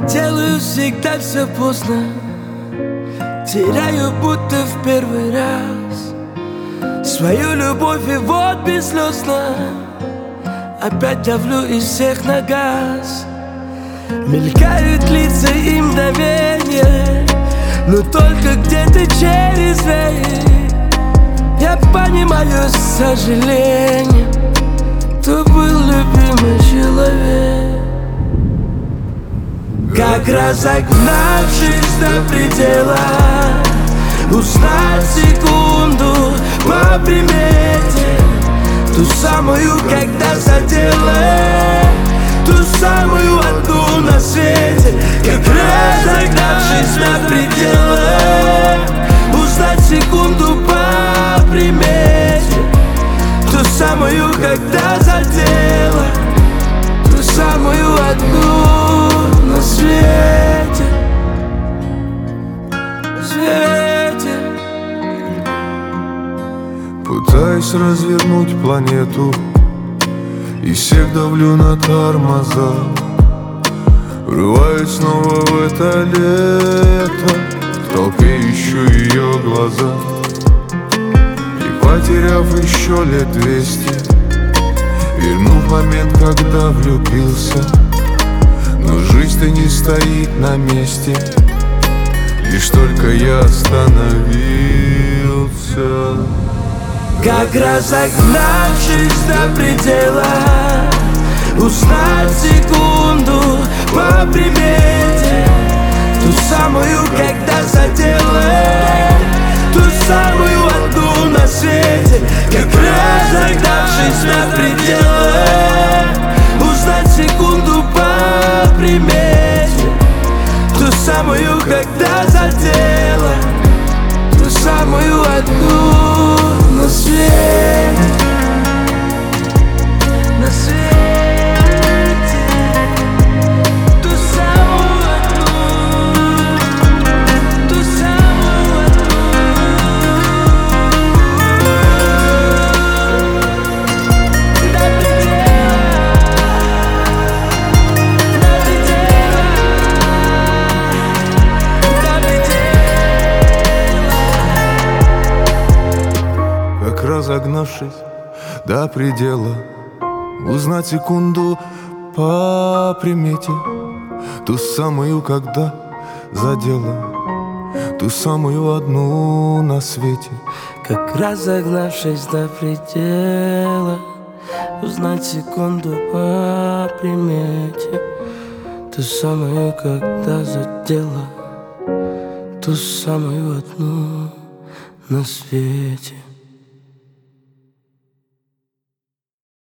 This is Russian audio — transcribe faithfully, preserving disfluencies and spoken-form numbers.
Делаю всегда все поздно, теряю будто в первый раз свою любовь, и вот безслезно опять давлю из всех на газ. Мелькают лица и мгновения, но только где-то через двери я понимаю с сожалением, кто был любимый человек. Как разогнавшись до предела, узнать секунду по примете, ту самую, когда задела, ту самую одну на свете. Как разогнавшись до предела, узнать секунду по примете, ту самую, когда задела, ту самую одну на свете, свете. Пытаюсь развернуть планету и всех давлю на тормоза. Врываюсь снова в это лето, в толпе ищу ее глаза. И потеряв еще лет двести, вернув момент, когда влюбился. Но жизнь-то не стоит на месте, лишь только я остановился. Как разогнавшись до предела, узнать секунду по примете, ту самую, когда задела, ту самую одну на свете. Как разогнавшись до предела, узнать секунду по примете, ту самую, когда задела, ту самую одну на свете, на свете, ту самую одну, ту самую одну. До предела, до предела, до предела. Как разогнавшись до предела, узнать секунду по примете, ту самую, когда задела, ту самую одну на свете. Как разогнавшись до предела, узнать секунду по примете, ту самую, когда задела, ту самую одну на свете.